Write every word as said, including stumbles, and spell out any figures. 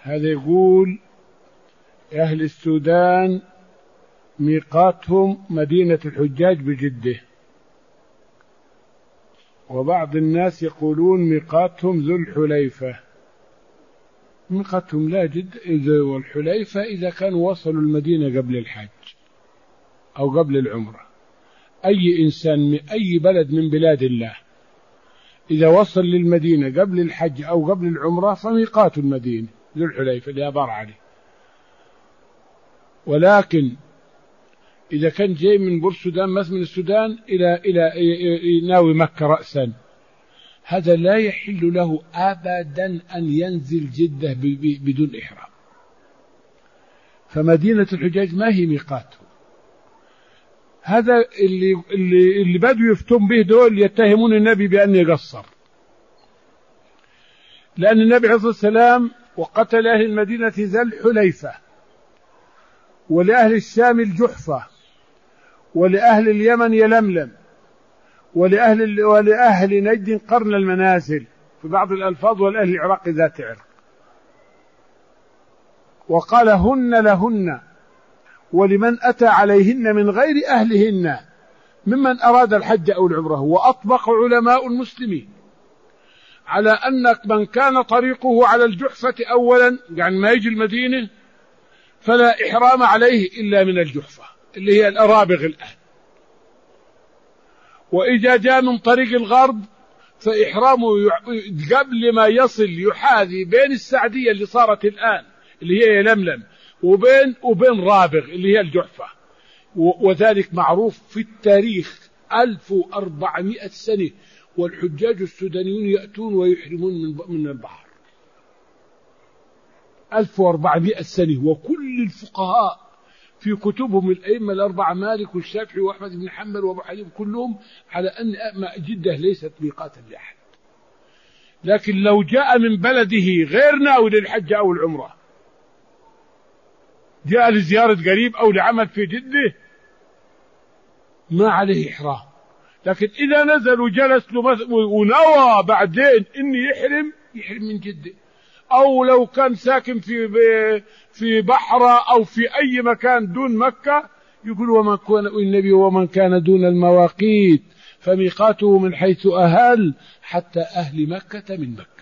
هذا يقول أهل السودان ميقاتهم مدينة الحجاج بجدة، وبعض الناس يقولون ميقاتهم ذو الحليفة. ميقاتهم لا جد إذا والحليفة إذا كانوا وصلوا المدينة قبل الحج أو قبل العمرة. أي إنسان من أي بلد من بلاد الله إذا وصل للمدينة قبل الحج أو قبل العمرة فميقات المدينة ذو الحليفة اللي أبار عليه. ولكن إذا كان جاي من بورسودان مثلا من السودان إلى إلى ناوي مكة رأسا، هذا لا يحل له أبدا أن ينزل جدة بدون إحرام، فمدينة الحجاج ما هي ميقاته. هذا اللي اللي اللي بدوا يفتون به دول يتهمون النبي بأن يقصر، لأن النبي عليه الصلاة والسلام وقتل أهل المدينة ذا الحليفة، ولأهل الشام الجحفة، ولأهل اليمن يلملم، ولأهل ولأهل نجد قرن المنازل في بعض الألفاظ، ولأهل العراق ذات عرق. وقال هن لهن ولمن أتى عليهن من غير أهلهن ممن أراد الحج أو العمرة. وأطبق علماء المسلمين على أن من كان طريقه على الجحفة أولا يعني ما يجي المدينة فلا إحرام عليه إلا من الجحفة اللي هي الأرابغ الآن، وإذا جاء من طريق الغرب فإحرامه قبل ما يصل يحاذي بين السعدية اللي صارت الآن اللي هي يلملم وبين وبين رابغ اللي هي الجحفة. وذلك معروف في التاريخ ألف وأربعمائة سنة والحجاج السودانيون يأتون ويحرمون من من البحر ألف وأربعمائة سنة. وكل الفقهاء في كتبهم الأئمة الأربعة مالك والشافعي وأحمد بن حنبل وأبو حنيفة كلهم على أن جدة ليست ميقاتا لأحد. لكن لو جاء من بلده غير ناوي للحج أو العمرة، جاء لزيارة قريب أو لعمل في جدة، ما عليه إحرام. لكن إذا نزل وجلس ونوى بعدين إني يحرم يحرم من جدة، أو لو كان ساكن في في بحرة أو في أي مكان دون مكة يقول ومن كان النبي ومن كان دون المواقيت فميقاته من حيث أهل حتى أهل مكة من مكة.